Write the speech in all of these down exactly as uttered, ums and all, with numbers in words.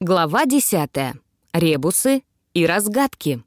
Глава десятая. Ребусы и разгадки.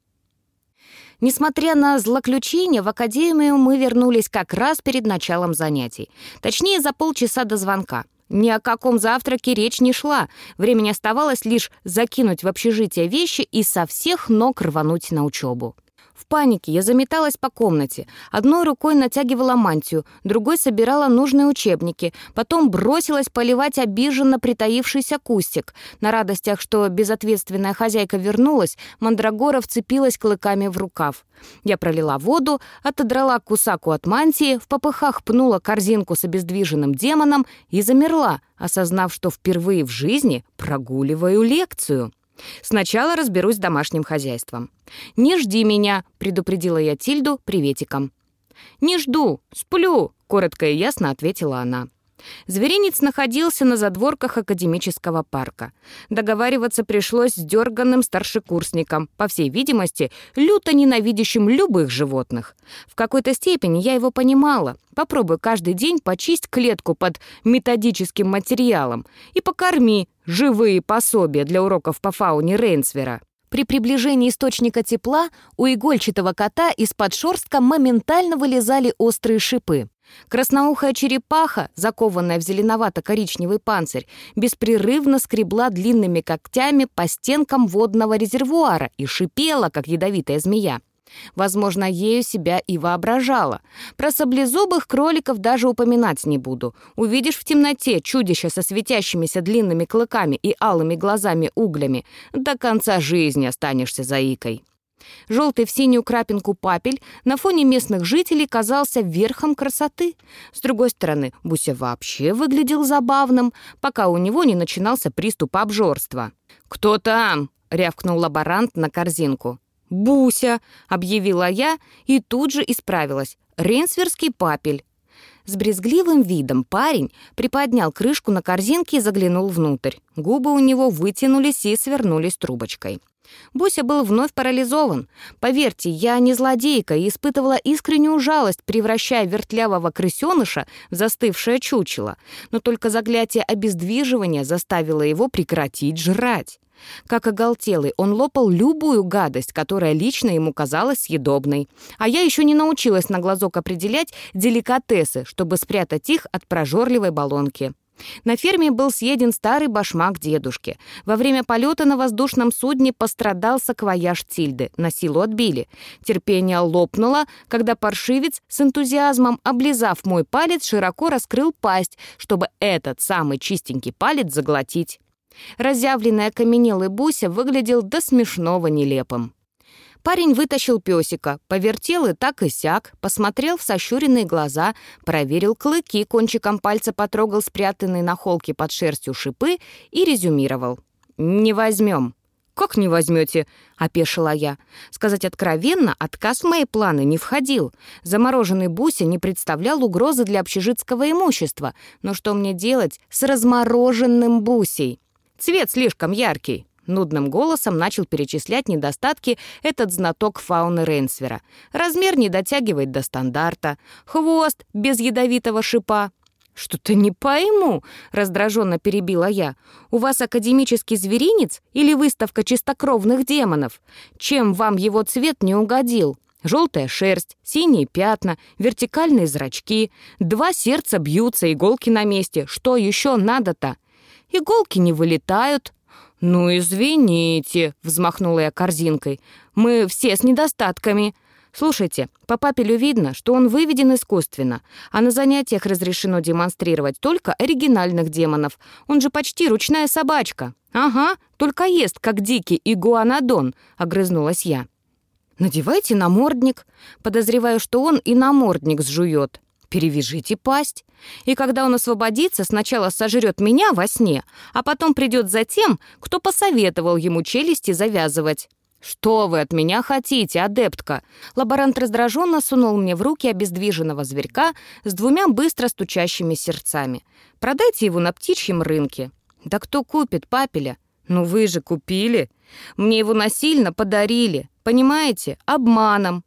Несмотря на злоключения, в академию мы вернулись как раз перед началом занятий. Точнее, за полчаса до звонка. Ни о каком завтраке речь не шла. Времени оставалось лишь закинуть в общежитие вещи и со всех ног рвануть на учебу. В панике я заметалась по комнате. Одной рукой натягивала мантию, другой собирала нужные учебники. Потом бросилась поливать обиженно притаившийся кустик. На радостях, что безответственная хозяйка вернулась, мандрагора вцепилась клыками в рукав. Я пролила воду, отодрала кусаку от мантии, в попыхах пнула корзинку с обездвиженным демоном и замерла, осознав, что впервые в жизни прогуливаю лекцию. Сначала разберусь с домашним хозяйством. «Не жди меня», — предупредила я Тильду приветиком. «Не жду, сплю», — коротко и ясно ответила она. Зверинец находился на задворках академического парка. Договариваться пришлось с дерганным старшекурсником, по всей видимости, люто ненавидящим любых животных. В какой-то степени я его понимала. Попробуй каждый день почисть клетку под методическим материалом и покорми живые пособия для уроков по фауне Рейнсвера. При приближении источника тепла у игольчатого кота из-под шерстка моментально вылезали острые шипы. Красноухая черепаха, закованная в зеленовато-коричневый панцирь, беспрерывно скребла длинными когтями по стенкам водного резервуара и шипела, как ядовитая змея. Возможно, ею себя и воображала. Про саблезубых кроликов даже упоминать не буду. Увидишь в темноте чудище со светящимися длинными клыками и алыми глазами-углями, до конца жизни останешься заикой. Желтый в синюю крапинку папель на фоне местных жителей казался верхом красоты. С другой стороны, Буся вообще выглядел забавным, пока у него не начинался приступ обжорства. «Кто там?» — рявкнул лаборант на корзинку. «Буся!» — объявила я и тут же исправилась. «Рейнсверский папель». С брезгливым видом парень приподнял крышку на корзинке и заглянул внутрь. Губы у него вытянулись и свернулись трубочкой. Буся был вновь парализован. Поверьте, я не злодейка и испытывала искреннюю жалость, превращая вертлявого крысеныша в застывшее чучело. Но только заклятие обездвиживания заставило его прекратить жрать. Как оголтелый, он лопал любую гадость, которая лично ему казалась съедобной. А я еще не научилась на глазок определять деликатесы, чтобы спрятать их от прожорливой баллонки. На ферме был съеден старый башмак дедушки. Во время полета на воздушном судне пострадал саквояж Тильды, на силу отбили. Терпение лопнуло, когда паршивец с энтузиазмом, облизав мой палец, широко раскрыл пасть, чтобы этот самый чистенький палец заглотить. Разъявленный окаменелый Буся выглядел до смешного нелепым. Парень вытащил песика, повертел и так и сяк, посмотрел в сощуренные глаза, проверил клыки, кончиком пальца потрогал спрятанные на холке под шерстью шипы и резюмировал. «Не возьмем». «Как не возьмете?» — опешила я. Сказать откровенно, отказ в мои планы не входил. Замороженный Буся не представлял угрозы для общежитского имущества. Но что мне делать с размороженным Бусей? «Цвет слишком яркий», — нудным голосом начал перечислять недостатки этот знаток фауны Рейнсвера. Размер не дотягивает до стандарта, хвост без ядовитого шипа. «Что-то не пойму», — раздраженно перебила я. «У вас академический зверинец или выставка чистокровных демонов? Чем вам его цвет не угодил? Желтая шерсть, синие пятна, вертикальные зрачки, два сердца бьются, иголки на месте. Что еще надо-то?» «Иголки не вылетают». «Ну, извините», — взмахнула я корзинкой. «Мы все с недостатками. Слушайте, по папелю видно, что он выведен искусственно, а на занятиях разрешено демонстрировать только оригинальных демонов. Он же почти ручная собачка». «Ага, только ест, как дикий игуанодон», — огрызнулась я. «Надевайте намордник. Подозреваю, что он и намордник сжует. Перевяжите пасть. И когда он освободится, сначала сожрет меня во сне, а потом придет за тем, кто посоветовал ему челюсти завязывать». «Что вы от меня хотите, адептка?» Лаборант раздраженно сунул мне в руки обездвиженного зверька с двумя быстро стучащими сердцами. «Продайте его на птичьем рынке». «Да кто купит папеля?» «Ну вы же купили. Мне его насильно подарили. Понимаете? Обманом».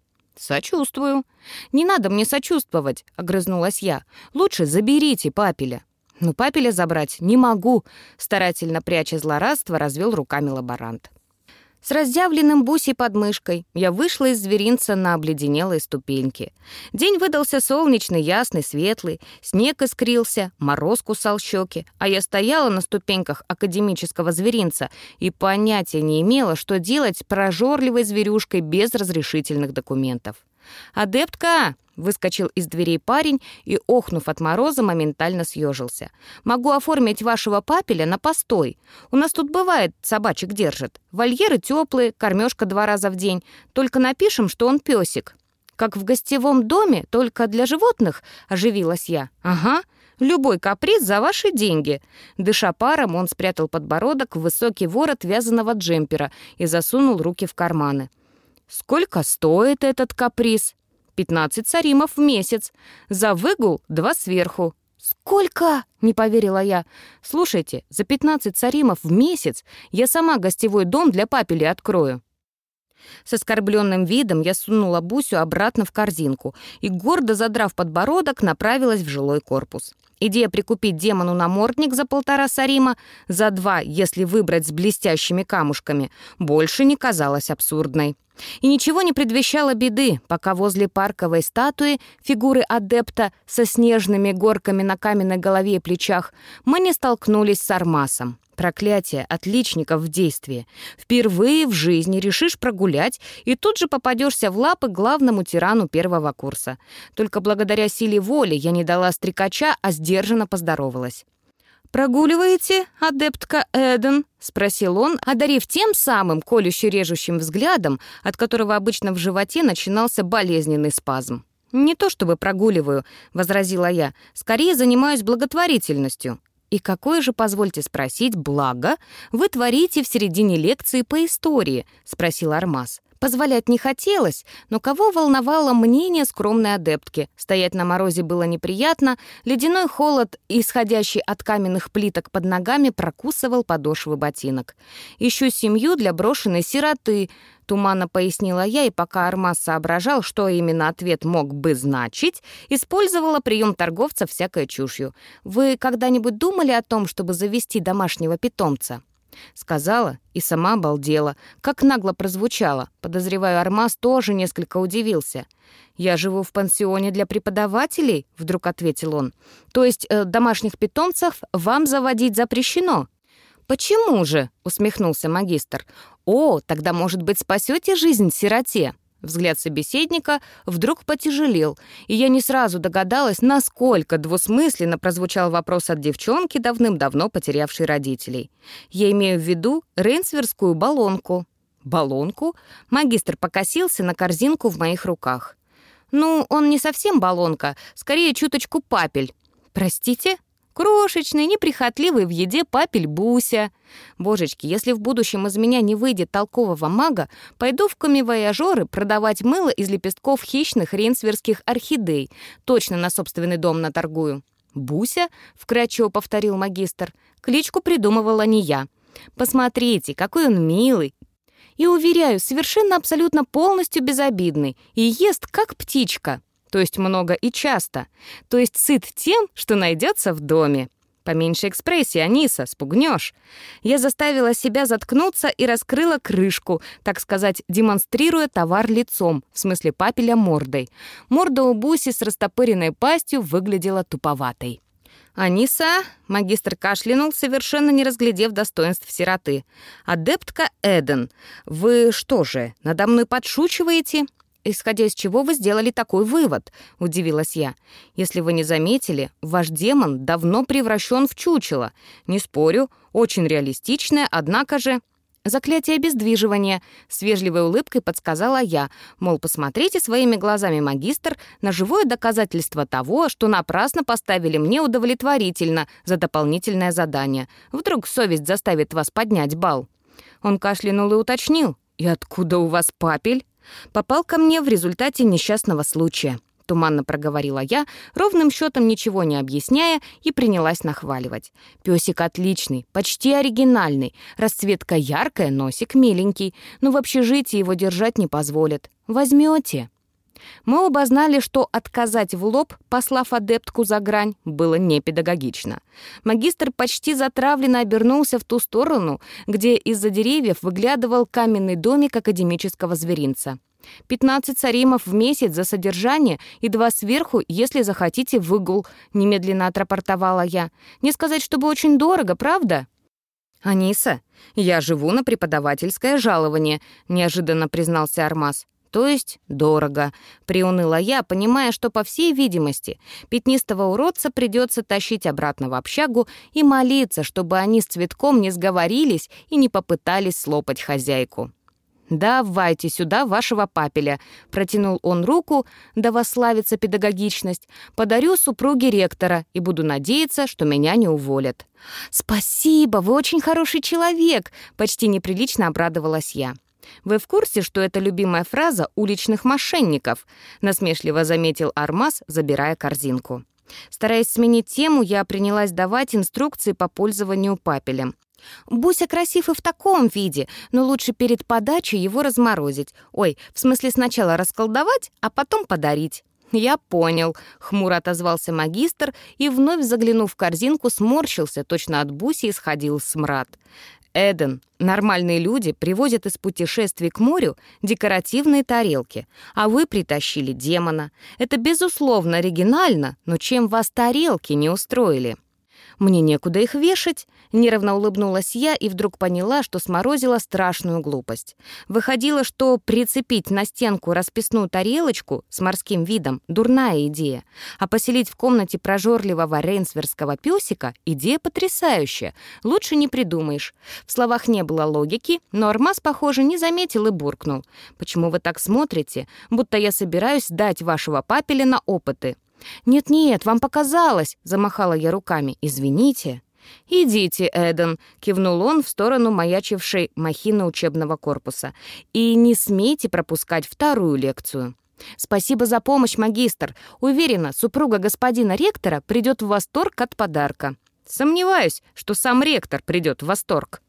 «Сочувствую». «Не надо мне сочувствовать», — огрызнулась я. «Лучше заберите папеля». «Ну, папеля забрать не могу», — старательно пряча злорадство, развел руками лаборант. С раздявленным Бусей под мышкой я вышла из зверинца на обледенелые ступеньки. День выдался солнечный, ясный, светлый, снег искрился, мороз кусал щеки, а я стояла на ступеньках академического зверинца и понятия не имела, что делать с прожорливой зверюшкой без разрешительных документов. «Адептка!» — выскочил из дверей парень и, охнув от мороза, моментально съежился. «Могу оформить вашего папеля на постой. У нас тут бывает, собачек держат. Вольеры теплые, кормежка два раза в день. Только напишем, что он песик». «Как в гостевом доме, только для животных?» — оживилась я. «Ага. Любой каприз за ваши деньги». Дыша паром, он спрятал подбородок в высокий ворот вязаного джемпера и засунул руки в карманы. «Сколько стоит этот каприз?» «Пятнадцать саримов в месяц. За выгул два сверху». «Сколько?» — не поверила я. «Слушайте, за пятнадцать саримов в месяц я сама гостевой дом для папели открою». С оскорбленным видом я сунула Бусю обратно в корзинку и, гордо задрав подбородок, направилась в жилой корпус. Идея прикупить демону намордник за полтора сарима, за два, если выбрать с блестящими камушками, больше не казалась абсурдной. И ничего не предвещало беды, пока возле парковой статуи фигуры адепта со снежными горками на каменной голове и плечах мы не столкнулись с Армасом. Проклятие отличников в действии. Впервые в жизни решишь прогулять, и тут же попадешься в лапы главному тирану первого курса. Только благодаря силе воли я не дала стрекача, а сдержанно поздоровалась. «Прогуливаете, адептка Эден?» — спросил он, одарив тем самым колюще-режущим взглядом, от которого обычно в животе начинался болезненный спазм. «Не то чтобы прогуливаю», — возразила я, — «скорее занимаюсь благотворительностью». «И какое же, позвольте спросить, благо вы творите в середине лекции по истории?» — спросил Армас. Позволять не хотелось, но кого волновало мнение скромной адептки? Стоять на морозе было неприятно, ледяной холод, исходящий от каменных плиток под ногами, прокусывал подошвы ботинок. «Ищу семью для брошенной сироты», — туманно пояснила я, и пока Армас соображал, что именно ответ мог бы значить, использовала прием торговца всякой чушью. «Вы когда-нибудь думали о том, чтобы завести домашнего питомца?» Сказала и сама обалдела. Как нагло прозвучало. Подозреваю, Армас тоже несколько удивился. «Я живу в пансионе для преподавателей», — вдруг ответил он. «То есть э, домашних питомцев вам заводить запрещено?» «Почему же?» — усмехнулся магистр. «О, тогда, может быть, спасете жизнь сироте?» Взгляд собеседника вдруг потяжелел, и я не сразу догадалась, насколько двусмысленно прозвучал вопрос от девчонки, давным-давно потерявшей родителей. Я имею в виду рейнсверскую баллонку. «Баллонку?» Магистр покосился на корзинку в моих руках. «Ну, он не совсем баллонка, скорее чуточку папель». «Простите?» Крошечный, неприхотливый в еде папель Буся. Божечки, если в будущем из меня не выйдет толкового мага, пойду в камевояжеры продавать мыло из лепестков хищных рейнсверских орхидей. Точно на собственный дом наторгую. «Буся?» — вкратчиво повторил магистр. «Кличку придумывала не я. Посмотрите, какой он милый. И, уверяю, совершенно абсолютно полностью безобидный. И ест, как птичка». То есть много и часто. То есть сыт тем, что найдется в доме. Поменьше экспрессии, Аниса, спугнешь. Я заставила себя заткнуться и раскрыла крышку, так сказать, демонстрируя товар лицом, в смысле папеля мордой. Морда у Буси с растопыренной пастью выглядела туповатой. «Аниса», — магистр кашлянул, совершенно не разглядев достоинств сироты. «Адептка Эден, вы что же, надо мной подшучиваете?» «Исходя из чего вы сделали такой вывод?» — удивилась я. «Если вы не заметили, ваш демон давно превращен в чучело. Не спорю, очень реалистичное, однако же...» «Заклятие обездвиживания», — с вежливой улыбкой подсказала я. Мол, посмотрите своими глазами, магистр, на живое доказательство того, что напрасно поставили мне удовлетворительно за дополнительное задание. Вдруг совесть заставит вас поднять балл. Он кашлянул и уточнил. «И откуда у вас папель?» «Попал ко мне в результате несчастного случая», — туманно проговорила я, ровным счетом ничего не объясняя, и принялась нахваливать. «Пёсик отличный, почти оригинальный, расцветка яркая, носик миленький, но в общежитии его держать не позволят. Возьмёте?» Мы оба знали, что отказать в лоб, послав адептку за грань, было непедагогично. Магистр почти затравленно обернулся в ту сторону, где из-за деревьев выглядывал каменный домик академического зверинца. «Пятнадцать саримов в месяц за содержание и два сверху, если захотите, выгул», — немедленно отрапортовала я. «Не сказать, чтобы очень дорого, правда?» «Аниса, я живу на преподавательское жалование», — неожиданно признался Армаз. «То есть дорого», — приуныла я, понимая, что, по всей видимости, пятнистого уродца придется тащить обратно в общагу и молиться, чтобы они с Цветком не сговорились и не попытались слопать хозяйку. «Давайте сюда вашего папеля», — протянул он руку, да восславится педагогичность, «подарю супруге ректора и буду надеяться, что меня не уволят». «Спасибо, вы очень хороший человек», — почти неприлично обрадовалась я. «Вы в курсе, что это любимая фраза уличных мошенников?» — насмешливо заметил Армаз, забирая корзинку. Стараясь сменить тему, я принялась давать инструкции по пользованию папелем. «Буся красив и в таком виде, но лучше перед подачей его разморозить. Ой, в смысле сначала расколдовать, а потом подарить». «Я понял», — хмуро отозвался магистр и, вновь заглянув в корзинку, сморщился, точно от Буси исходил смрад. «Эден, нормальные люди привозят из путешествий к морю декоративные тарелки, а вы притащили демона. Это, безусловно, оригинально, но чем вас тарелки не устроили?» «Мне некуда их вешать», — нервно улыбнулась я и вдруг поняла, что сморозила страшную глупость. Выходило, что прицепить на стенку расписную тарелочку с морским видом — дурная идея, а поселить в комнате прожорливого рейнсверского песика — идея потрясающая. Лучше не придумаешь. В словах не было логики, но Армаз, похоже, не заметил и буркнул. «Почему вы так смотрите, будто я собираюсь дать вашего папеля на опыты?» «Нет-нет, вам показалось», — замахала я руками. «Извините». «Идите, Эден», — кивнул он в сторону маячившей махины учебного корпуса. «И не смейте пропускать вторую лекцию». «Спасибо за помощь, магистр. Уверена, супруга господина ректора придет в восторг от подарка». «Сомневаюсь, что сам ректор придет в восторг».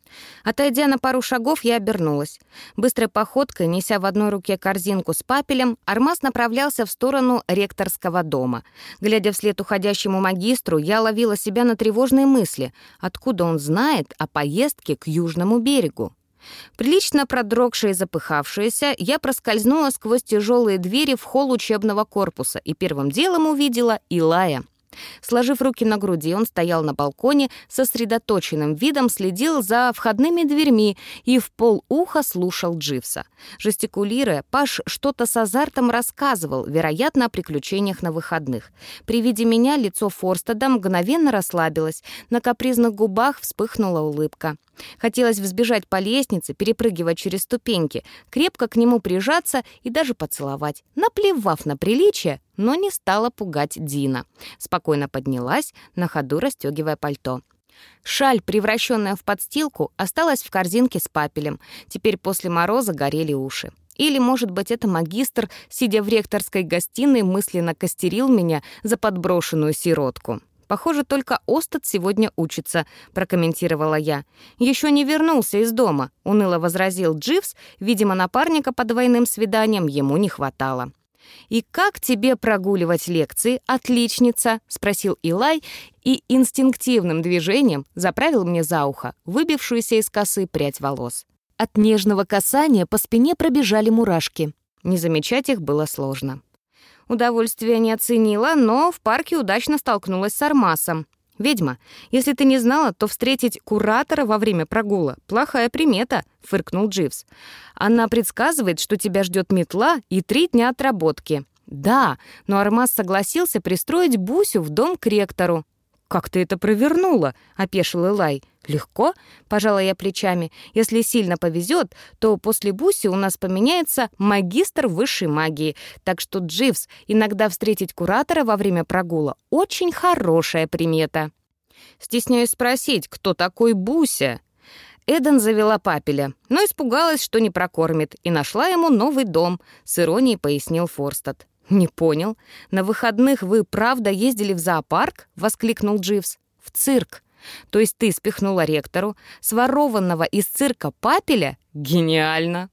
Отойдя на пару шагов, я обернулась. Быстрой походкой, неся в одной руке корзинку с папелем, Армаз направлялся в сторону ректорского дома. Глядя вслед уходящему магистру, я ловила себя на тревожные мысли. Откуда он знает о поездке к южному берегу? Прилично продрогшая и запыхавшаяся, я проскользнула сквозь тяжелые двери в холл учебного корпуса и первым делом увидела Илая. Сложив руки на груди, он стоял на балконе, сосредоточенным видом следил за входными дверьми и в полуха слушал Дживса. Жестикулируя, Паш что-то с азартом рассказывал, вероятно, о приключениях на выходных. При виде меня лицо Форстеда мгновенно расслабилось, на капризных губах вспыхнула улыбка. Хотелось взбежать по лестнице, перепрыгивать через ступеньки, крепко к нему прижаться и даже поцеловать, наплевав на приличие, но не стала пугать Дина. Спокойно поднялась, на ходу расстегивая пальто. Шаль, превращенная в подстилку, осталась в корзинке с папелем. Теперь после мороза горели уши. Или, может быть, это магистр, сидя в ректорской гостиной, мысленно костерил меня за подброшенную сиротку. «Похоже, только Остад сегодня учится», — прокомментировала я. «Еще не вернулся из дома», — уныло возразил Дживс. Видимо, напарника по двойным свиданиям ему не хватало. «И как тебе прогуливать лекции, отличница?» — спросил Илай и инстинктивным движением заправил мне за ухо выбившуюся из косы прядь волос. От нежного касания по спине пробежали мурашки. Не замечать их было сложно. Удовольствия не оценила, но в парке удачно столкнулась с Армасом. «Ведьма, если ты не знала, то встретить куратора во время прогула — плохая примета», — фыркнул Дживс. «Она предсказывает, что тебя ждет метла и три дня отработки». «Да, но Армас согласился пристроить Бусю в дом к ректору». «Как ты это провернула?» — опешил Илай. «Легко», — пожала я плечами. «Если сильно повезет, то после Буси у нас поменяется магистр высшей магии. Так что, Дживс, иногда встретить куратора во время прогула — очень хорошая примета». Стесняюсь спросить, кто такой Буся? Эден завела папеля, но испугалась, что не прокормит, и нашла ему новый дом, с иронией пояснил Форстед. «Не понял. На выходных вы правда ездили в зоопарк?» — воскликнул Дживс. «В цирк. То есть ты спихнула ректору, сворованного из цирка папеля? Гениально!»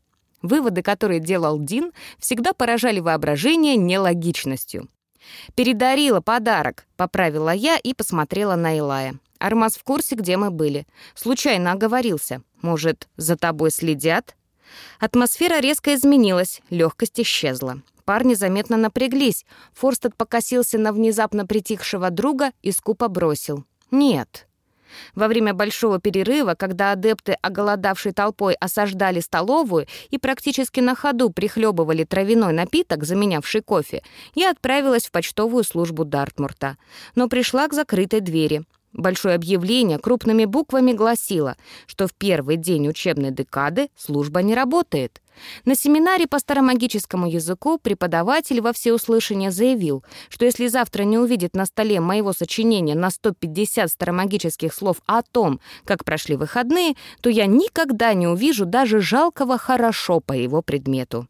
Выводы, которые делал Дин, всегда поражали воображение нелогичностью. «Передарила подарок», — поправила я и посмотрела на Илая. «Армаз в курсе, где мы были. Случайно оговорился. Может, за тобой следят?» Атмосфера резко изменилась, легкость исчезла. Парни заметно напряглись. Форстед покосился на внезапно притихшего друга и скупо бросил: «Нет». Во время большого перерыва, когда адепты, оголодавшей толпой, осаждали столовую и практически на ходу прихлебывали травяной напиток, заменявший кофе, я отправилась в почтовую службу Дартмурта, но пришла к закрытой двери. Большое объявление крупными буквами гласило, что в первый день учебной декады служба не работает. На семинаре по старомагическому языку преподаватель во всеуслышание заявил, что если завтра не увидит на столе моего сочинения на сто пятьдесят старомагических слов о том, как прошли выходные, то я никогда не увижу даже жалкого «хорошо» по его предмету.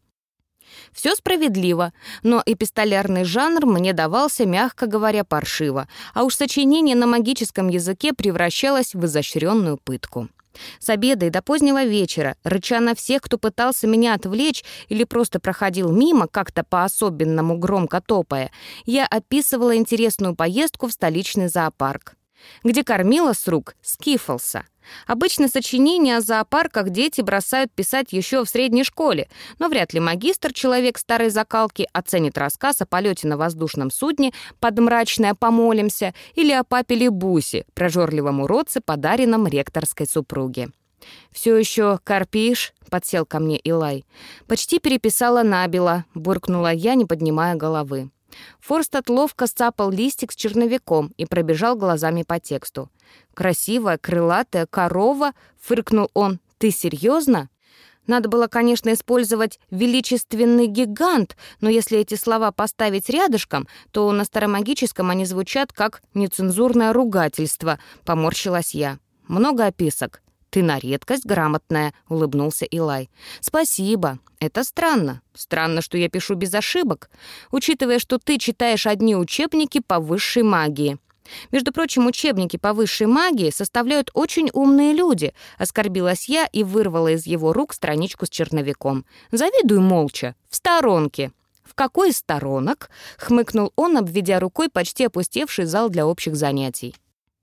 Все справедливо, но эпистолярный жанр мне давался, мягко говоря, паршиво, а уж сочинение на магическом языке превращалось в изощренную пытку. С обеда и до позднего вечера, рыча на всех, кто пытался меня отвлечь или просто проходил мимо, как-то по-особенному громко топая, я описывала интересную поездку в столичный зоопарк, где кормила с рук Скифлса. Обычно сочинения о зоопарках дети бросают писать еще в средней школе, но вряд ли магистр, человек старой закалки, оценит рассказ о полете на воздушном судне под мрачное «Помолимся» или о папе Лебусе, прожорливом уродце, подаренном ректорской супруге. «Все еще корпишь?» — подсел ко мне Илай. «Почти переписала набело», — буркнула я, не поднимая головы. Форстед ловко сцапал листик с черновиком и пробежал глазами по тексту. «Красивая, крылатая корова», — фыркнул он. «Ты серьезно?» Надо было, конечно, использовать «величественный гигант», но если эти слова поставить рядышком, то на старомагическом они звучат как нецензурное ругательство, поморщилась я. «Много описок». «Ты на редкость грамотная», — улыбнулся Илай. «Спасибо. Это странно. Странно, что я пишу без ошибок, учитывая, что ты читаешь одни учебники по высшей магии. Между прочим, учебники по высшей магии составляют очень умные люди», — оскорбилась я и вырвала из его рук страничку с черновиком. «Завидуй молча, в сторонке». «В какой из сторонок?» — хмыкнул он, обведя рукой почти опустевший зал для общих занятий.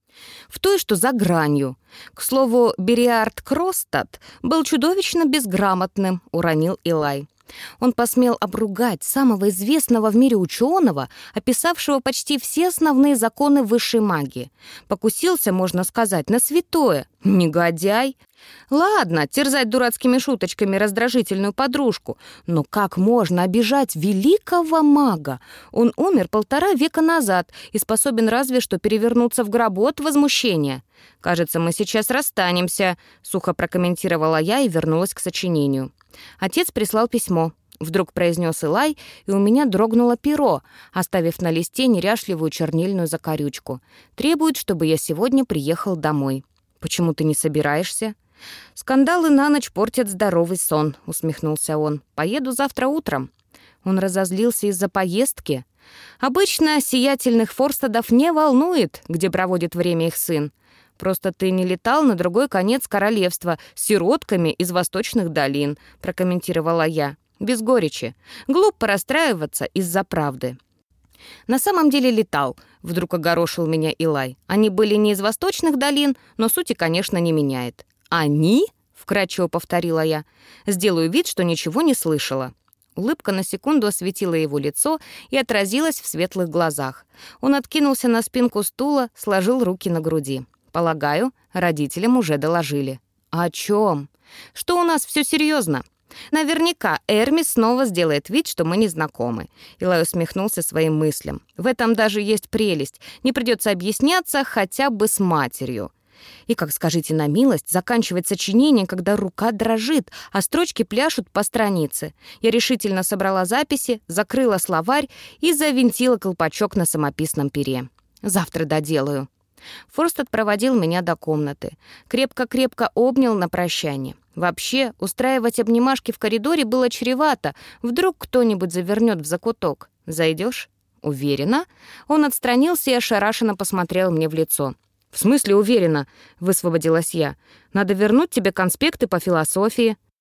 «В той, что за гранью. К слову, Бериард Кростад был чудовищно безграмотным», — уронил Илай. Он посмел обругать самого известного в мире ученого, описавшего почти все основные законы высшей магии. Покусился, можно сказать, на святое. Негодяй. Ладно, терзать дурацкими шуточками раздражительную подружку, но как можно обижать великого мага? Он умер полтора века назад и способен разве что перевернуться в гробу от возмущения. «Кажется, мы сейчас расстанемся», — сухо прокомментировала я и вернулась к сочинению. Отец прислал письмо. Вдруг произнес Илай, и у меня дрогнуло перо, оставив на листе неряшливую чернильную закорючку. «Требует, чтобы я сегодня приехал домой». «Почему ты не собираешься?» «Скандалы на ночь портят здоровый сон», — усмехнулся он. «Поеду завтра утром». Он разозлился из-за поездки. «Обычно сиятельных Форстедов не волнует, где проводит время их сын. Просто ты не летал на другой конец королевства с сиротками из восточных долин», — прокомментировала я. Без горечи. Глупо расстраиваться из-за правды. «На самом деле летал», — вдруг огорошил меня Илай. «Они были не из восточных долин, но сути, конечно, не меняет». «Они?» — вкратчиво повторила я. «Сделаю вид, что ничего не слышала». Улыбка на секунду осветила его лицо и отразилась в светлых глазах. Он откинулся на спинку стула, сложил руки на груди. «Полагаю, родителям уже доложили». «О чем?» «Что у нас все серьезно. Наверняка Эрмис снова сделает вид, что мы не знакомы». Илай усмехнулся своим мыслям. «В этом даже есть прелесть. Не придется объясняться хотя бы с матерью». И, как скажите на милость, заканчивать сочинение, когда рука дрожит, а строчки пляшут по странице. Я решительно собрала записи, закрыла словарь и завинтила колпачок на самописном пере. «Завтра доделаю». Форстед проводил меня до комнаты. Крепко-крепко обнял на прощание. Вообще, устраивать обнимашки в коридоре было чревато. Вдруг кто-нибудь завернет в закуток. «Зайдешь?» «Уверена?» Он отстранился и ошарашенно посмотрел мне в лицо. «В смысле уверена?» — высвободилась я. «Надо вернуть тебе конспекты по философии».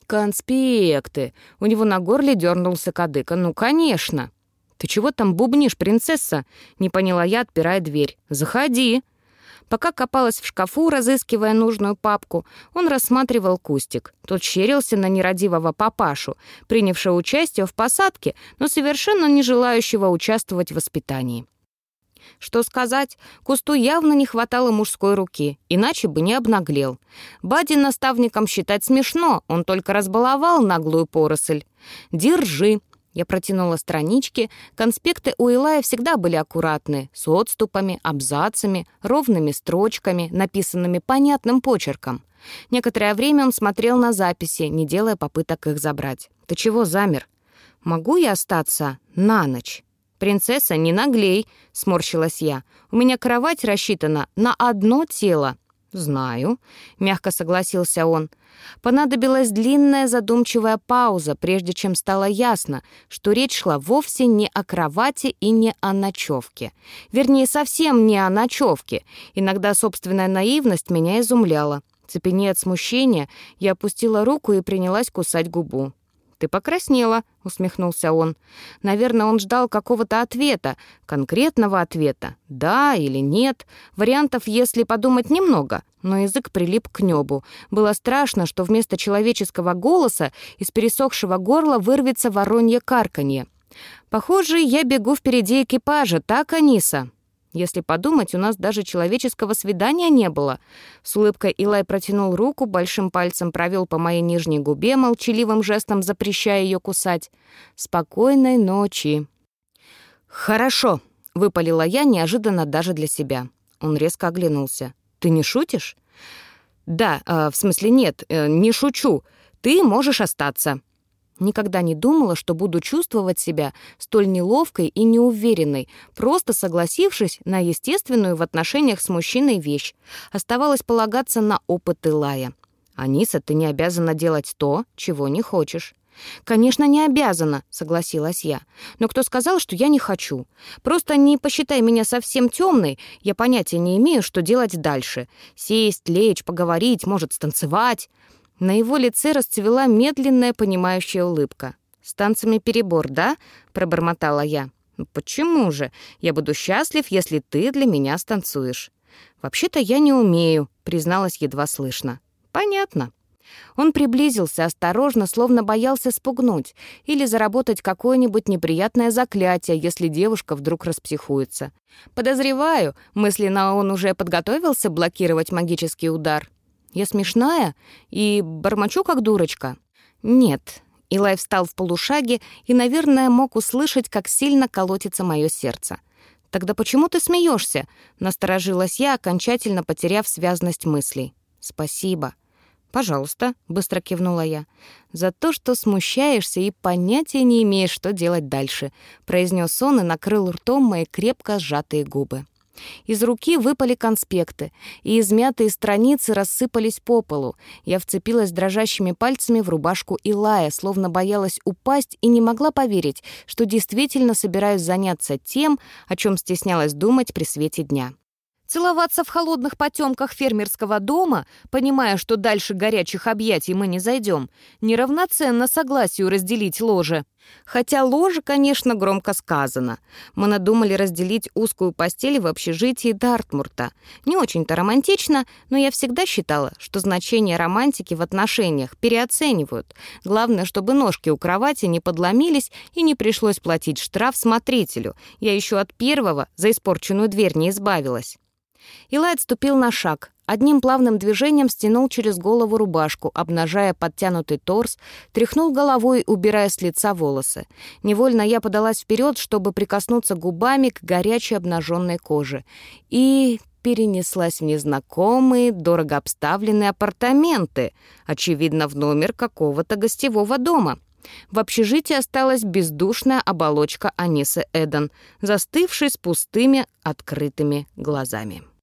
«Конспекты!» У него на горле дернулся кадык. «Ну, конечно!» «Ты чего там бубнишь, принцесса?» — не поняла я, отпирая дверь. «Заходи!» Пока копалась в шкафу, разыскивая нужную папку, он рассматривал кустик. Тот щерился на нерадивого папашу, принявшего участие в посадке, но совершенно не желающего участвовать в воспитании. Что сказать, кусту явно не хватало мужской руки, иначе бы не обнаглел. Бади наставником считать смешно, он только разбаловал наглую поросль. «Держи!» Я протянула странички. Конспекты у Илая всегда были аккуратны, с отступами, абзацами, ровными строчками, написанными понятным почерком. Некоторое время он смотрел на записи, не делая попыток их забрать. «Ты чего замер? Могу я остаться на ночь?» «Принцесса, не наглей», — сморщилась я. «У меня кровать рассчитана на одно тело». «Знаю», — мягко согласился он. Понадобилась длинная задумчивая пауза, прежде чем стало ясно, что речь шла вовсе не о кровати и не о ночевке. Вернее, совсем не о ночевке. Иногда собственная наивность меня изумляла. Цепенея от смущения, я опустила руку и принялась кусать губу. «Ты покраснела», — усмехнулся он. Наверное, он ждал какого-то ответа, конкретного ответа. Да или нет. Вариантов, если подумать, немного. Но язык прилип к небу. Было страшно, что вместо человеческого голоса из пересохшего горла вырвется воронье карканье. «Похоже, я бегу впереди экипажа, так, Аниса?» Если подумать, у нас даже человеческого свидания не было. С улыбкой Илай протянул руку, большим пальцем провел по моей нижней губе, молчаливым жестом запрещая ее кусать. «Спокойной ночи». «Хорошо», — выпалила я неожиданно даже для себя. Он резко оглянулся. «Ты не шутишь?» «Да, э, в смысле нет, э, не шучу. Ты можешь остаться». Никогда не думала, что буду чувствовать себя столь неловкой и неуверенной, просто согласившись на естественную в отношениях с мужчиной вещь. Оставалось полагаться на опыт Илая. «Аниса, ты не обязана делать то, чего не хочешь». «Конечно, не обязана», — согласилась я. «Но кто сказал, что я не хочу? Просто не посчитай меня совсем темной, я понятия не имею, что делать дальше. Сесть, лечь, поговорить, может, станцевать». На его лице расцвела медленная понимающая улыбка. «С танцами перебор, да?» — пробормотала я. «Ну почему же? Я буду счастлив, если ты для меня станцуешь». «Вообще-то я не умею», — призналась едва слышно. «Понятно». Он приблизился осторожно, словно боялся спугнуть или заработать какое-нибудь неприятное заклятие, если девушка вдруг распсихуется. Подозреваю, мысленно он уже подготовился блокировать магический удар. Я смешная и бормочу, как дурочка? Нет. Илай встал в полушаге и, наверное, мог услышать, как сильно колотится мое сердце. «Тогда почему ты смеешься?» — насторожилась я, окончательно потеряв связность мыслей. «Спасибо». «Пожалуйста», — быстро кивнула я. «За то, что смущаешься и понятия не имеешь, что делать дальше», — произнес он и накрыл ртом мои крепко сжатые губы. Из руки выпали конспекты, и измятые страницы рассыпались по полу. Я вцепилась дрожащими пальцами в рубашку Илая, словно боялась упасть и не могла поверить, что действительно собираюсь заняться тем, о чем стеснялась думать при свете дня. Целоваться в холодных потемках фермерского дома, понимая, что дальше горячих объятий мы не зайдем, неравноценно согласию разделить ложе. Хотя ложе, конечно, громко сказано. Мы надумали разделить узкую постель в общежитии Дартмурта. Не очень-то романтично, но я всегда считала, что значение романтики в отношениях переоценивают. Главное, чтобы ножки у кровати не подломились и не пришлось платить штраф смотрителю. Я еще от первого за испорченную дверь не избавилась. Илай отступил на шаг, одним плавным движением стянул через голову рубашку, обнажая подтянутый торс, тряхнул головой, убирая с лица волосы. Невольно я подалась вперед, чтобы прикоснуться губами к горячей обнаженной коже. И перенеслась в незнакомые, дорого обставленные апартаменты, очевидно, в номер какого-то гостевого дома. В общежитии осталась бездушная оболочка Анисы Эден, застывшей с пустыми, открытыми глазами.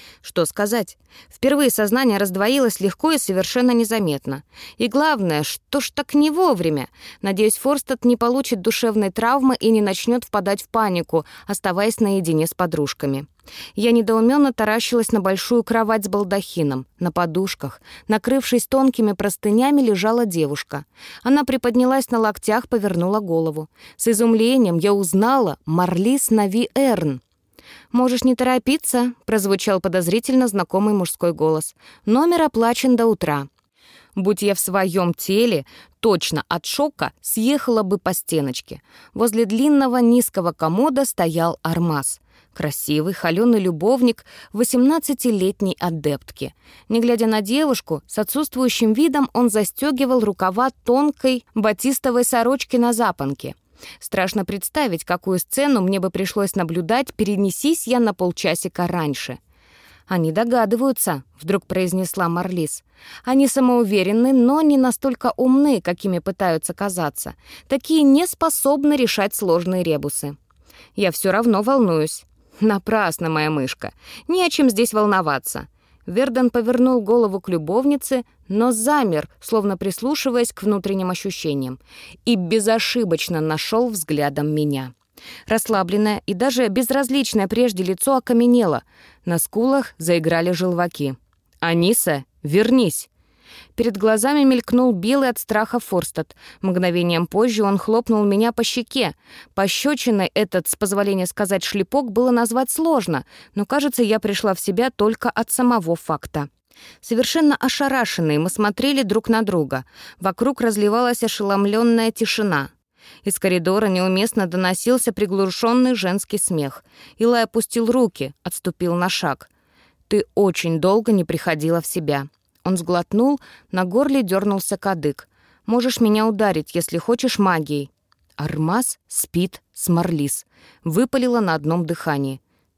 Что сказать? Впервые сознание раздвоилось легко и совершенно незаметно. И главное, что ж так не вовремя? Надеюсь, Форстед не получит душевной травмы и не начнет впадать в панику, оставаясь наедине с подружками. Я недоуменно таращилась на большую кровать с балдахином. На подушках, накрывшись тонкими простынями, лежала девушка. Она приподнялась на локтях, повернула голову. С изумлением я узнала Марлис Нави Эрн. «Можешь не торопиться», — прозвучал подозрительно знакомый мужской голос. «Номер оплачен до утра». Будь я в своем теле, точно от шока съехала бы по стеночке. Возле длинного низкого комода стоял Армаз. Красивый, холёный любовник восемнадцатилетней адептки. Не глядя на девушку, с отсутствующим видом он застегивал рукава тонкой батистовой сорочки на запонке. Страшно представить, какую сцену мне бы пришлось наблюдать, перенесись я на полчасика раньше. «Они догадываются», — вдруг произнесла Марлис. «Они самоуверенны, но не настолько умны, какими пытаются казаться. Такие не способны решать сложные ребусы. Я все равно волнуюсь». «Напрасно, моя мышка. Не о чем здесь волноваться». Верден повернул голову к любовнице, но замер, словно прислушиваясь к внутренним ощущениям, и безошибочно нашел взглядом меня. Расслабленное и даже безразличное прежде лицо окаменело. На скулах заиграли желваки. «Аниса, вернись!» Перед глазами мелькнул белый от страха Форстед. Мгновением позже он хлопнул меня по щеке. Пощечиной этот, с позволения сказать, шлепок было назвать сложно, но, кажется, я пришла в себя только от самого факта. Совершенно ошарашенные мы смотрели друг на друга. Вокруг разливалась ошеломленная тишина. Из коридора неуместно доносился приглушенный женский смех. Илай опустил руки, отступил на шаг. «Ты очень долго не приходила в себя». Он сглотнул, на горле дернулся кадык. «Можешь меня ударить, если хочешь, магией». Армаз спит с Марлис. Выпалила на одном дыхании.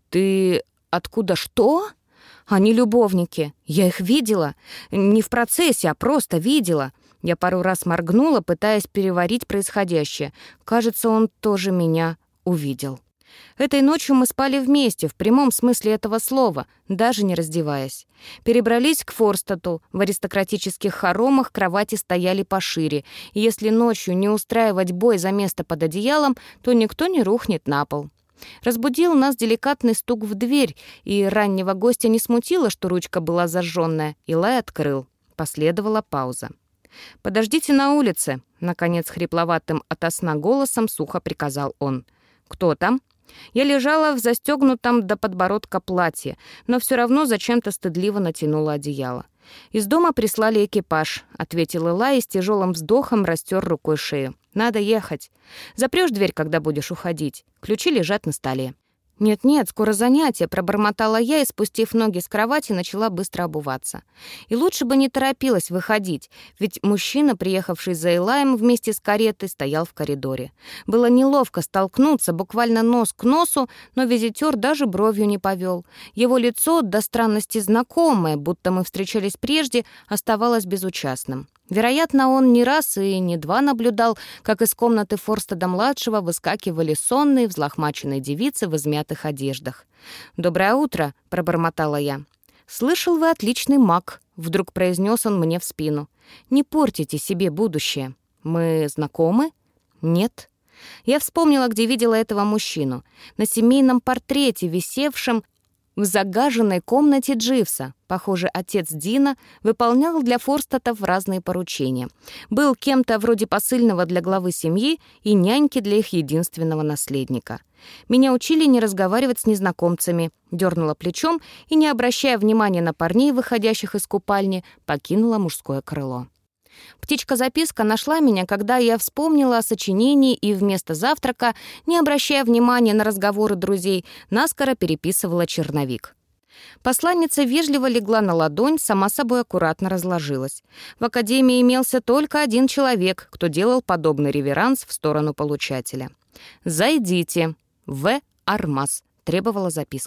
«Ты откуда что?» «Они любовники. Я их видела. Не в процессе, а просто видела». Я пару раз моргнула, пытаясь переварить происходящее. Кажется, он тоже меня увидел. Этой ночью мы спали вместе, в прямом смысле этого слова, даже не раздеваясь. Перебрались к Форстеду, в аристократических хоромах кровати стояли пошире, и если ночью не устраивать бой за место под одеялом, то никто не рухнет на пол. Разбудил нас деликатный стук в дверь, и раннего гостя не смутило, что ручка была зажженная. Илай открыл. Последовала пауза. «Подождите на улице», — наконец хрипловатым ото сна голосом сухо приказал он. «Кто там?» Я лежала в застегнутом до подбородка платье, но все равно зачем-то стыдливо натянула одеяло. «Из дома прислали экипаж», — ответил Илай и с тяжелым вздохом растер рукой шею. «Надо ехать. Запрешь дверь, когда будешь уходить. Ключи лежат на столе». «Нет-нет, скоро занятие», — пробормотала я и, спустив ноги с кровати, начала быстро обуваться. И лучше бы не торопилась выходить, ведь мужчина, приехавший за Илаем вместе с каретой, стоял в коридоре. Было неловко столкнуться, буквально нос к носу, но визитер даже бровью не повел. Его лицо, до странности знакомое, будто мы встречались прежде, оставалось безучастным. Вероятно, он не раз и не два наблюдал, как из комнаты Форстеда-младшего выскакивали сонные, взлохмаченные девицы в измятых одеждах. «Доброе утро», — пробормотала я. «Слышал, вы отличный маг», — вдруг произнес он мне в спину. «Не портите себе будущее. Мы знакомы?» «Нет». Я вспомнила, где видела этого мужчину. На семейном портрете, висевшем в загаженной комнате Дживса. Похоже, отец Дина выполнял для Форстедов разные поручения. Был кем-то вроде посыльного для главы семьи и няньки для их единственного наследника. Меня учили не разговаривать с незнакомцами. Дернула плечом и, не обращая внимания на парней, выходящих из купальни, покинула мужское крыло. Птичка-записка нашла меня, когда я вспомнила о сочинении и вместо завтрака, не обращая внимания на разговоры друзей, наскоро переписывала черновик. Посланница вежливо легла на ладонь, сама собой аккуратно разложилась. В академии имелся только один человек, кто делал подобный реверанс в сторону получателя. «Зайдите. В. Армаз», — требовала записка.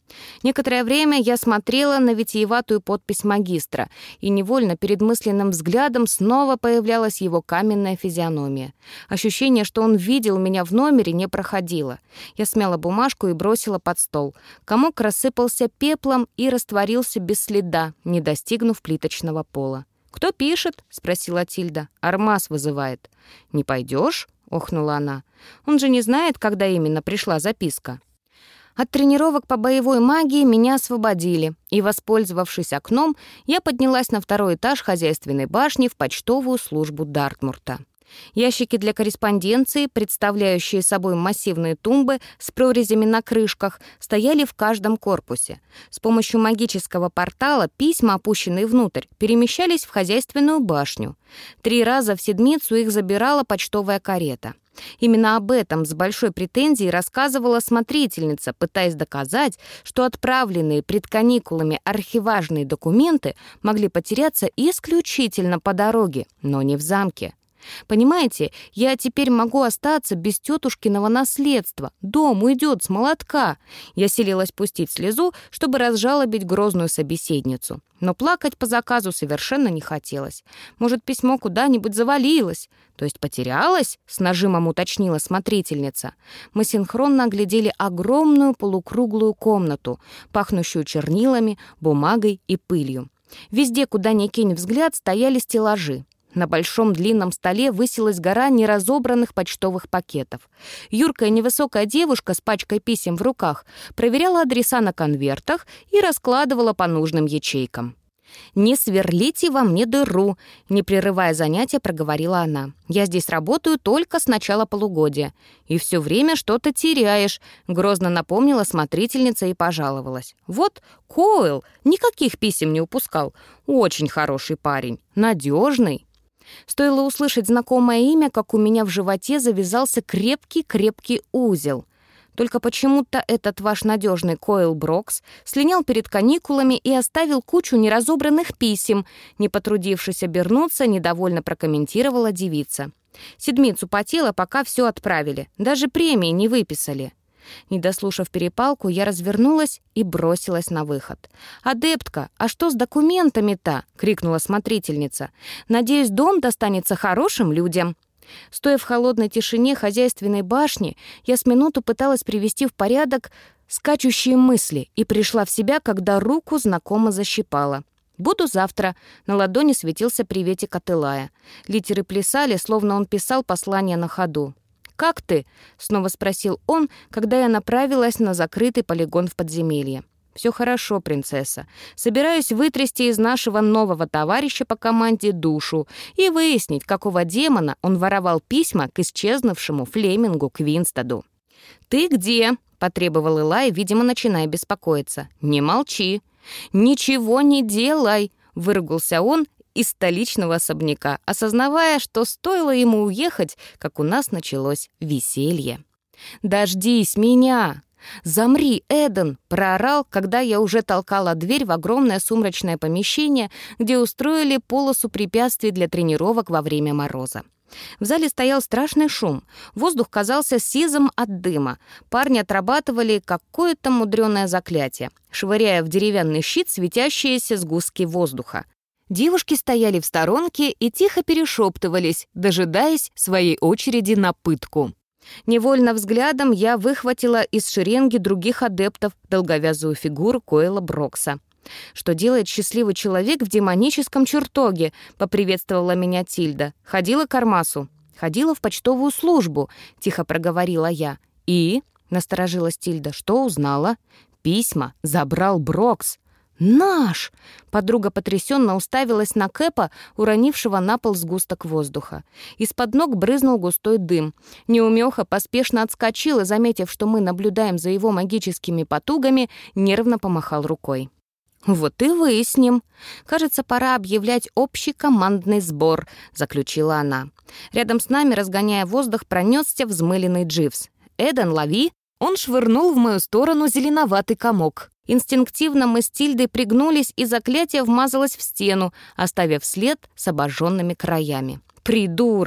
Некоторое время я смотрела на витиеватую подпись магистра, и невольно перед мысленным взглядом снова появлялась его каменная физиономия. Ощущение, что он видел меня в номере, не проходило. Я смяла бумажку и бросила под стол. Комок рассыпался пеплом и растворился без следа, не достигнув плиточного пола. «Кто пишет?» — спросила Тильда. «Армас вызывает». «Не пойдешь?» — охнула она. «Он же не знает, когда именно пришла записка». От тренировок по боевой магии меня освободили, и, воспользовавшись окном, я поднялась на второй этаж хозяйственной башни в почтовую службу Дартмурта. Ящики для корреспонденции, представляющие собой массивные тумбы с прорезями на крышках, стояли в каждом корпусе. С помощью магического портала письма, опущенные внутрь, перемещались в хозяйственную башню. Три раза в седмицу их забирала почтовая карета. Именно об этом с большой претензией рассказывала смотрительница, пытаясь доказать, что отправленные пред каникулами архиважные документы могли потеряться исключительно по дороге, но не в замке. Понимаете, я теперь могу остаться без тетушкиного наследства. Дом уйдет с молотка. Я силилась пустить слезу, чтобы разжалобить грозную собеседницу. Но плакать по заказу совершенно не хотелось. Может, письмо куда-нибудь завалилось? То есть потерялось? С нажимом уточнила смотрительница. Мы синхронно оглядели огромную полукруглую комнату, пахнущую чернилами, бумагой и пылью. Везде, куда ни кинь взгляд, стояли стеллажи. На большом длинном столе высилась гора неразобранных почтовых пакетов. Юркая невысокая девушка с пачкой писем в руках проверяла адреса на конвертах и раскладывала по нужным ячейкам. «Не сверлите во мне дыру», — не прерывая занятия, проговорила она. «Я здесь работаю только с начала полугодия. И все время что-то теряешь», — грозно напомнила смотрительница и пожаловалась. «Вот Койл никаких писем не упускал. Очень хороший парень, надежный». Стоило услышать знакомое имя, как у меня в животе завязался крепкий-крепкий узел. Только почему-то этот ваш надежный Койл Брокс слинял перед каникулами и оставил кучу неразобранных писем. Не потрудившись обернуться, недовольно прокомментировала девица. Седмицу потела, пока все отправили. Даже премии не выписали. Не дослушав перепалку, я развернулась и бросилась на выход. «Адептка, а что с документами-то?» — крикнула смотрительница. «Надеюсь, дом достанется хорошим людям». Стоя в холодной тишине хозяйственной башни, я с минуту пыталась привести в порядок скачущие мысли и пришла в себя, когда руку знакомо защипала. «Буду завтра». На ладони светился приветик от Илая. Литеры плясали, словно он писал послание на ходу. «Как ты?» — снова спросил он, когда я направилась на закрытый полигон в подземелье. «Все хорошо, принцесса. Собираюсь вытрясти из нашего нового товарища по команде душу и выяснить, какого демона он воровал письма к исчезнувшему Флемингу Квинстаду». «Ты где?» — потребовал Илай, видимо, начиная беспокоиться. «Не молчи». «Ничего не делай!» — выругался он из столичного особняка, осознавая, что стоило ему уехать, как у нас началось веселье. «Дождись меня!» «Замри, Эден!» — проорал, когда я уже толкала дверь в огромное сумрачное помещение, где устроили полосу препятствий для тренировок во время мороза. В зале стоял страшный шум. Воздух казался сизым от дыма. Парни отрабатывали какое-то мудреное заклятие, швыряя в деревянный щит светящиеся сгустки воздуха. Девушки стояли в сторонке и тихо перешептывались, дожидаясь своей очереди на пытку. Невольно взглядом я выхватила из шеренги других адептов долговязую фигуру Койла Брокса. «Что делает счастливый человек в демоническом чертоге?» — поприветствовала меня Тильда. «Ходила к Армасу». «Ходила в почтовую службу», — тихо проговорила я. «И?» — насторожилась Тильда. «Что узнала?» «Письма забрал Брокс». «Наш!» — подруга потрясенно уставилась на Кэпа, уронившего на пол сгусток воздуха. Из-под ног брызнул густой дым. Неумеха поспешно отскочил и, заметив, что мы наблюдаем за его магическими потугами, нервно помахал рукой. «Вот и выясним. Кажется, пора объявлять общий командный сбор», — заключила она. Рядом с нами, разгоняя воздух, пронесся взмыленный Дживс. «Эден, лови!» Он швырнул в мою сторону зеленоватый комок. Инстинктивно мы с Тильдой пригнулись, и заклятие вмазалось в стену, оставив след с обожженными краями. «Придурок!»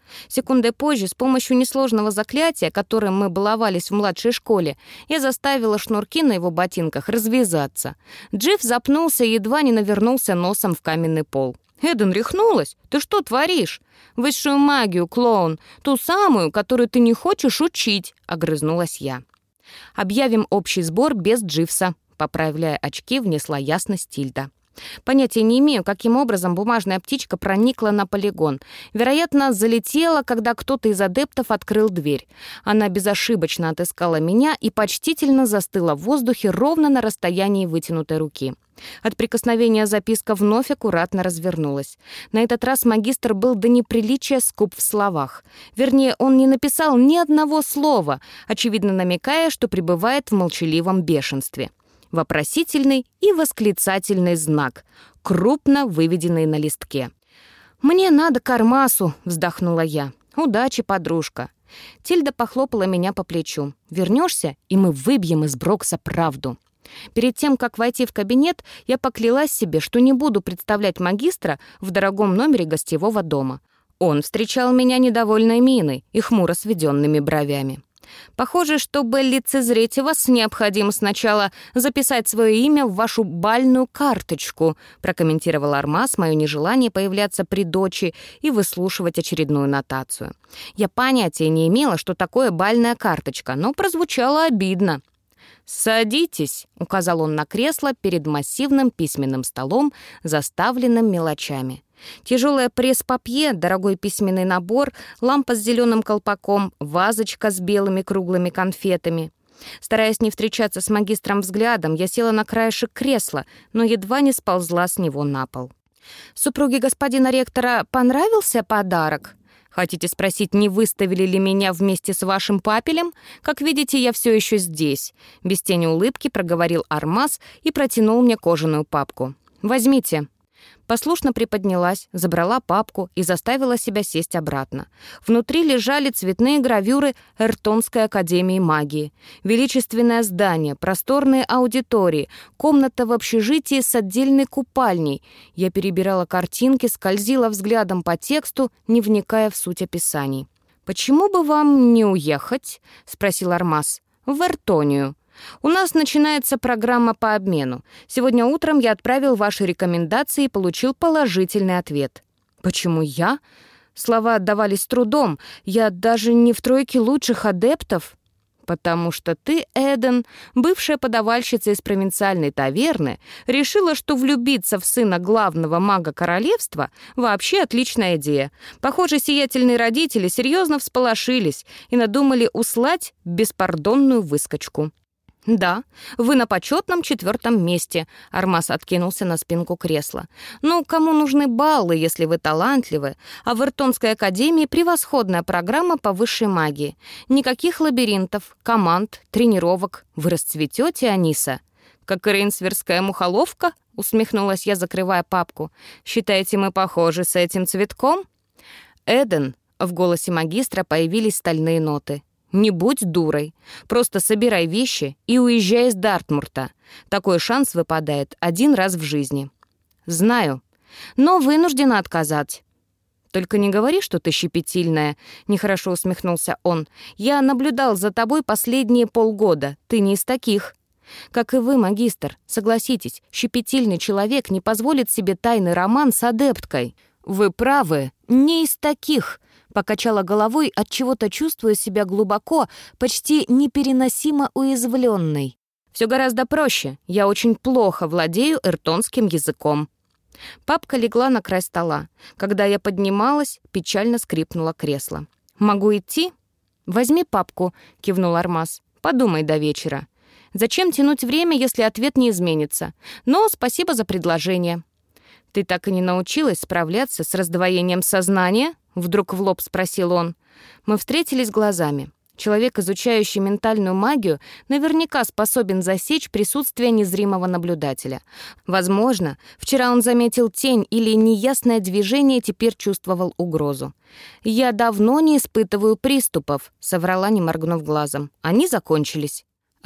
Секундой позже, с помощью несложного заклятия, которым мы баловались в младшей школе, я заставила шнурки на его ботинках развязаться. Джив запнулся и едва не навернулся носом в каменный пол. «Эден, рехнулась? Ты что творишь?» «Высшую магию, клоун, ту самую, которую ты не хочешь учить», — огрызнулась я. «Объявим общий сбор без Дживса», — поправляя очки, внесла ясность Тильда. Понятия не имею, каким образом бумажная птичка проникла на полигон. Вероятно, залетела, когда кто-то из адептов открыл дверь. Она безошибочно отыскала меня и почтительно застыла в воздухе ровно на расстоянии вытянутой руки. От прикосновения записка вновь аккуратно развернулась. На этот раз магистр был до неприличия скуп в словах. Вернее, он не написал ни одного слова, очевидно намекая, что пребывает в молчаливом бешенстве. Вопросительный и восклицательный знак, крупно выведенный на листке. «Мне надо к Армасу», — вздохнула я. «Удачи, подружка». Тильда похлопала меня по плечу. «Вернешься, и мы выбьем из Брокса правду». Перед тем, как войти в кабинет, я поклялась себе, что не буду представлять магистра в дорогом номере гостевого дома. Он встречал меня недовольной миной и хмуро сведенными бровями. «Похоже, чтобы лицезреть вас, необходимо сначала записать свое имя в вашу бальную карточку», прокомментировал Армас мое нежелание появляться при дочи и выслушивать очередную нотацию. Я понятия не имела, что такое бальная карточка, но прозвучало обидно. «Садитесь», — указал он на кресло перед массивным письменным столом, заставленным мелочами. Тяжелое пресс-папье, дорогой письменный набор, лампа с зеленым колпаком, вазочка с белыми круглыми конфетами. Стараясь не встречаться с магистром взглядом, я села на краешек кресла, но едва не сползла с него на пол. «Супруге господина ректора понравился подарок? Хотите спросить, не выставили ли меня вместе с вашим папелем? Как видите, я все еще здесь», — без тени улыбки проговорил Армас и протянул мне кожаную папку. «Возьмите». Послушно приподнялась, забрала папку и заставила себя сесть обратно. Внутри лежали цветные гравюры Эртонской академии магии. Величественное здание, просторные аудитории, комната в общежитии с отдельной купальней. Я перебирала картинки, скользила взглядом по тексту, не вникая в суть описаний. «Почему бы вам не уехать?» — спросил Армас. «В Эртонию. У нас начинается программа по обмену. Сегодня утром я отправил ваши рекомендации и получил положительный ответ». «Почему я?» Слова отдавались с трудом. «Я даже не в тройке лучших адептов». «Потому что ты, Эден, бывшая подавальщица из провинциальной таверны, решила, что влюбиться в сына главного мага королевства вообще отличная идея. Похоже, сиятельные родители серьезно всполошились и надумали услать беспардонную выскочку». «Да, вы на почетном четвертом месте», — Армас откинулся на спинку кресла. «Ну, кому нужны баллы, если вы талантливы? А в Эртонской академии превосходная программа по высшей магии. Никаких лабиринтов, команд, тренировок. Вы расцветете, Аниса?» «Как рейнсверская мухоловка?» — усмехнулась я, закрывая папку. «Считаете, мы похожи с этим цветком?» «Эден», — в голосе магистра появились стальные ноты. «Не будь дурой. Просто собирай вещи и уезжай из Дартмурта. Такой шанс выпадает один раз в жизни». «Знаю, но вынуждена отказать». «Только не говори, что ты щепетильная», — нехорошо усмехнулся он. «Я наблюдал за тобой последние полгода. Ты не из таких». «Как и вы, магистр. Согласитесь, щепетильный человек не позволит себе тайный роман с адепткой». «Вы правы, не из таких», — покачала головой, отчего-то чувствуя себя глубоко, почти непереносимо уязвленной. «Все гораздо проще. Я очень плохо владею эртонским языком». Папка легла на край стола. Когда я поднималась, печально скрипнуло кресло. «Могу идти?» «Возьми папку», — кивнул Армас. «Подумай до вечера. Зачем тянуть время, если ответ не изменится? Но спасибо за предложение». «Ты так и не научилась справляться с раздвоением сознания?» — вдруг в лоб спросил он. Мы встретились глазами. Человек, изучающий ментальную магию, наверняка способен засечь присутствие незримого наблюдателя. Возможно, вчера он заметил тень или неясное движение, теперь чувствовал угрозу. «Я давно не испытываю приступов», — соврала, не моргнув глазом. «Они закончились».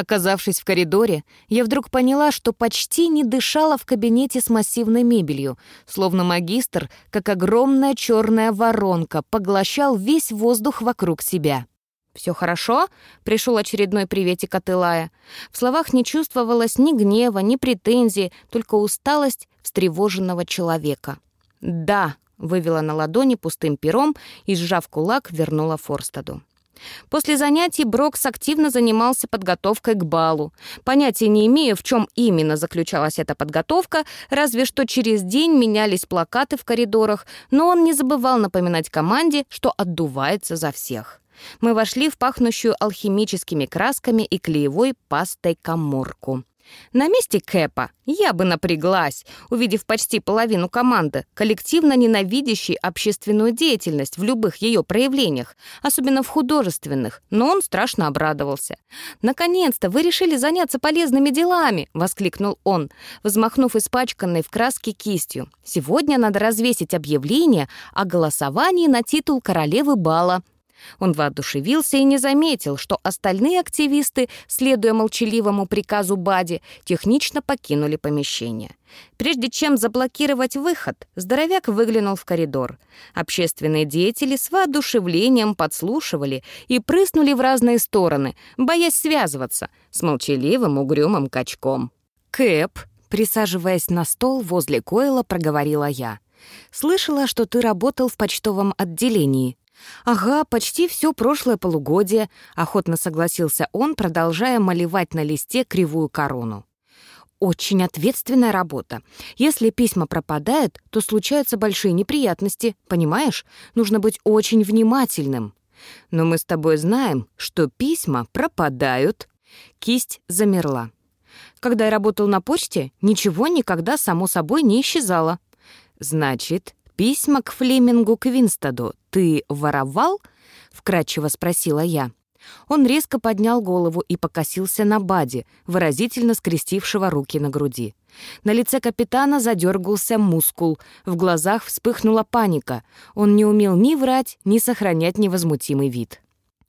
Оказавшись в коридоре, я вдруг поняла, что почти не дышала в кабинете с массивной мебелью, словно магистр, как огромная черная воронка, поглощал весь воздух вокруг себя. «Все хорошо?» — пришел очередной приветик от Илая. В словах не чувствовалось ни гнева, ни претензий, только усталость встревоженного человека. «Да», — вывела на ладони пустым пером и, сжав кулак, вернула Форстаду. После занятий Брокс активно занимался подготовкой к балу. Понятия не имею, в чем именно заключалась эта подготовка, разве что через день менялись плакаты в коридорах, но он не забывал напоминать команде, что отдувается за всех. Мы вошли в пахнущую алхимическими красками и клеевой пастой каморку. На месте Кэпа я бы напряглась, увидев почти половину команды, коллективно ненавидящей общественную деятельность в любых ее проявлениях, особенно в художественных, но он страшно обрадовался. «Наконец-то вы решили заняться полезными делами!» — воскликнул он, взмахнув испачканной в краске кистью. «Сегодня надо развесить объявление о голосовании на титул королевы бала». Он воодушевился и не заметил, что остальные активисты, следуя молчаливому приказу Бади, технично покинули помещение. Прежде чем заблокировать выход, здоровяк выглянул в коридор. Общественные деятели с воодушевлением подслушивали и прыснули в разные стороны, боясь связываться с молчаливым угрюмым качком. «Кэп», присаживаясь на стол возле Койла, проговорила я. «Слышала, что ты работал в почтовом отделении». «Ага, почти все прошлое полугодие», — охотно согласился он, продолжая малевать на листе кривую корону. «Очень ответственная работа. Если письма пропадают, то случаются большие неприятности, понимаешь? Нужно быть очень внимательным». «Но мы с тобой знаем, что письма пропадают». Кисть замерла. «Когда я работал на почте, ничего никогда само собой не исчезало». «Значит, письма к Флемингу Квинстаду ты воровал?» — вкратчиво спросила я. Он резко поднял голову и покосился на Бади, выразительно скрестившего руки на груди. На лице капитана задергался мускул, в глазах вспыхнула паника. Он не умел ни врать, ни сохранять невозмутимый вид.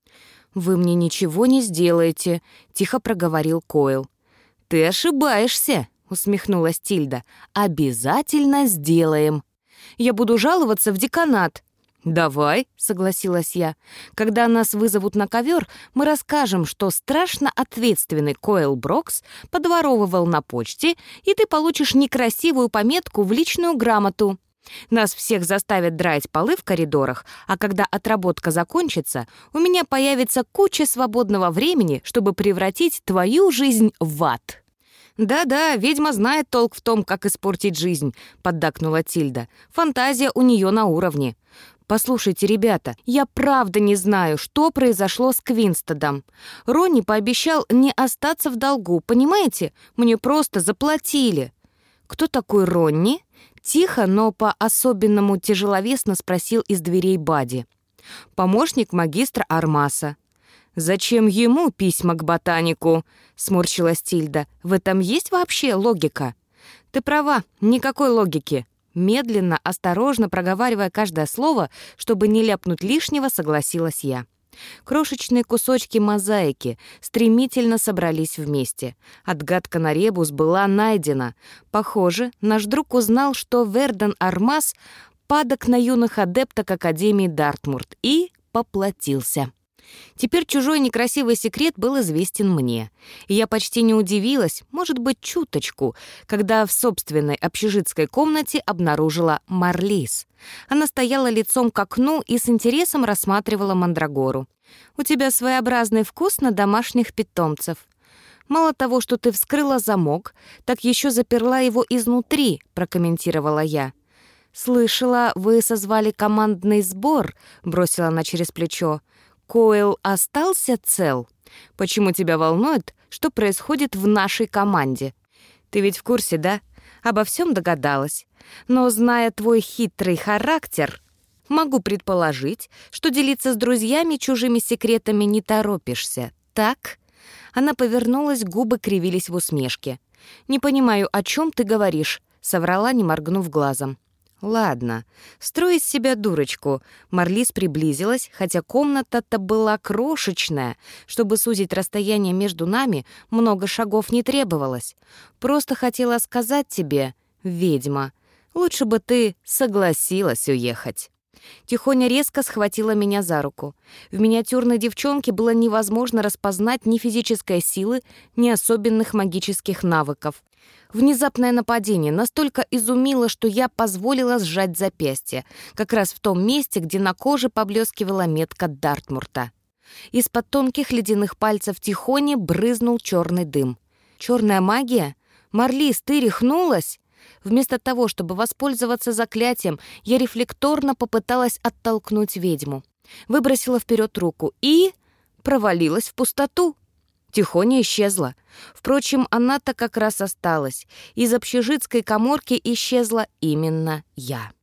«Вы мне ничего не сделаете», — тихо проговорил Койл. «Ты ошибаешься», — усмехнулась Тильда. «Обязательно сделаем». «Я буду жаловаться в деканат». «Давай», — согласилась я. «Когда нас вызовут на ковер, мы расскажем, что страшно ответственный Койл Брокс подворовывал на почте, и ты получишь некрасивую пометку в личную грамоту. Нас всех заставят драить полы в коридорах, а когда отработка закончится, у меня появится куча свободного времени, чтобы превратить твою жизнь в ад». «Да-да, ведьма знает толк в том, как испортить жизнь», — поддакнула Тильда. «Фантазия у нее на уровне». «Послушайте, ребята, я правда не знаю, что произошло с Квинстадом. Ронни пообещал не остаться в долгу, понимаете? Мне просто заплатили». «Кто такой Ронни?» — тихо, но по-особенному тяжеловесно спросил из дверей Бади. «Помощник магистра Армаса». «Зачем ему письма к ботанику?» — сморщилась Тильда. «В этом есть вообще логика?» «Ты права, никакой логики». Медленно, осторожно проговаривая каждое слово, чтобы не ляпнуть лишнего, согласилась я. Крошечные кусочки мозаики стремительно собрались вместе. Отгадка на ребус была найдена. Похоже, наш друг узнал, что Верден Армас падок на юных адепток Академии Дартмурт и поплатился. Теперь чужой некрасивый секрет был известен мне. И я почти не удивилась, может быть, чуточку, когда в собственной общежитской комнате обнаружила Марлис. Она стояла лицом к окну и с интересом рассматривала мандрагору. «У тебя своеобразный вкус на домашних питомцев. Мало того, что ты вскрыла замок, так еще заперла его изнутри», — прокомментировала я. «Слышала, вы созвали командный сбор», — бросила она через плечо. «Койл остался цел? Почему тебя волнует, что происходит в нашей команде? Ты ведь в курсе, да? Обо всем догадалась. Но, зная твой хитрый характер, могу предположить, что делиться с друзьями чужими секретами не торопишься, так?» Она повернулась, губы кривились в усмешке. «Не понимаю, о чем ты говоришь», — соврала, не моргнув глазом. «Ладно, строй из себя дурочку». Марлис приблизилась, хотя комната-то была крошечная. Чтобы сузить расстояние между нами, много шагов не требовалось. «Просто хотела сказать тебе, ведьма, лучше бы ты согласилась уехать». Тихоня резко схватила меня за руку. В миниатюрной девчонке было невозможно распознать ни физической силы, ни особенных магических навыков. Внезапное нападение настолько изумило, что я позволила сжать запястье, как раз в том месте, где на коже поблескивала метка Дартмурта. Из-под тонких ледяных пальцев Тихони брызнул черный дым. «Черная магия? Марлис, ты рехнулась?» Вместо того, чтобы воспользоваться заклятием, я рефлекторно попыталась оттолкнуть ведьму. Выбросила вперед руку и провалилась в пустоту. Тихоня исчезла. Впрочем, она-то как раз осталась. Из общежитской каморки исчезла именно я.